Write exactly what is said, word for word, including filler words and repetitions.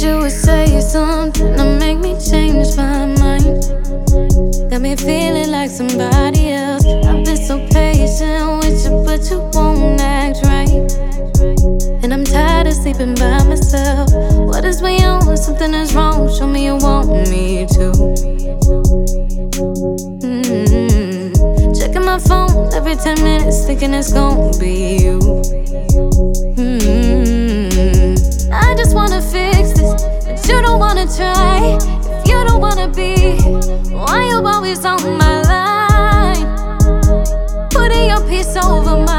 you would say something to make me change my mind. Got me feeling like somebody else. I've been so patient with you, but you won't act right. And I'm tired of sleeping by myself. What is we on? Something is wrong. Show me you want me to. Mm-hmm. Checking my phone every ten minutes, thinking it's gon' be you. Mm-hmm. I just wanna fix this, but you don't wanna try. If you don't wanna be, why you always on my line? Putting your peace over my